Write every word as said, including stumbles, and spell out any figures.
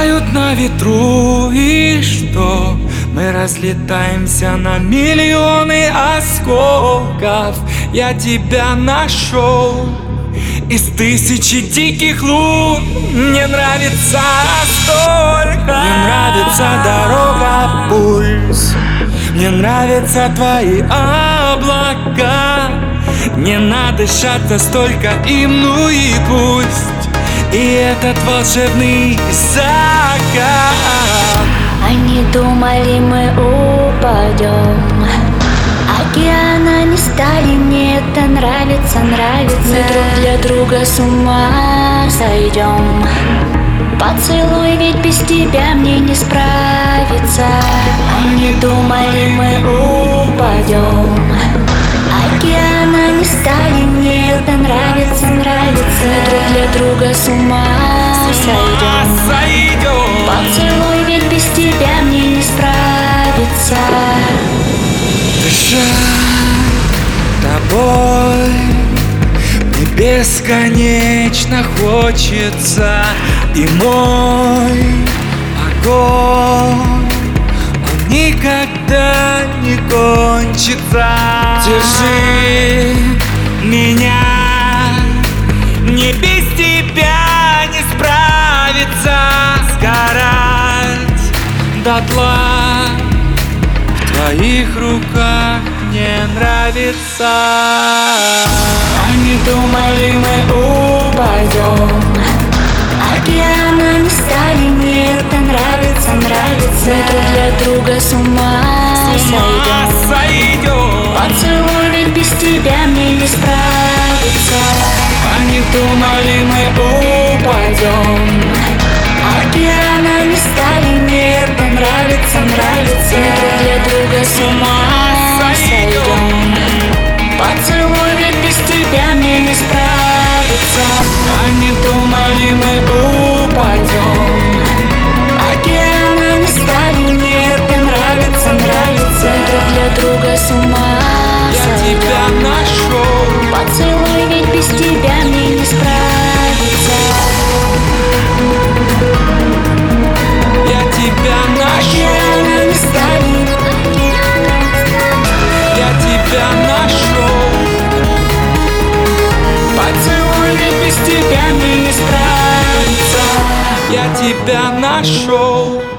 тают на ветру, и что? Мы разлетаемся на миллионы осколков. Я тебя нашел из тысячи диких лун. Мне нравится столько. Мне нравится дорога, пульс. Мне нравятся твои облака. Не надышаться столько им, ну и пусть. И этот волшебный закат. Они думали, мы упадем, океана не стали, мне это нравится, нравится. Мы друг для друга с ума сойдем. Поцелуй, ведь без тебя мне не справиться. Они думали, мы упадем, океана не стали, мне это нравится, нравится. Мы друг для друга с ума сойдем. Поцелуй, ведь без тебя мне не справиться. Дышать тобой мне бесконечно хочется. И мой огонь, он никогда не кончится. Держи меня, мне без тебя не справиться. Сгорать дотла в твоих руках мне нравится. Они думали, мы упадем, океана не стали, мне это нравится, нравится. Мы друг для друга с ума сойдем. Поцелуй, ведь без тебя мне не справиться. Они думали, мы упадем, океана не стали, мне это нравится, нравится. Мы друг для друга с ума сойдем. Поцелуй, ведь без тебя мне не справиться. Они думали, мы упадем, океана не стали, мне это нравится, нравится. Мы друг для друга с ума Я сойдем. тебя нашел. Поцелуй, ведь без тебя мне не справиться. Я тебя нашел. Океана не стали, Я тебя нашел. поцелуй, ведь без тебя мне не справиться. Я тебя нашел.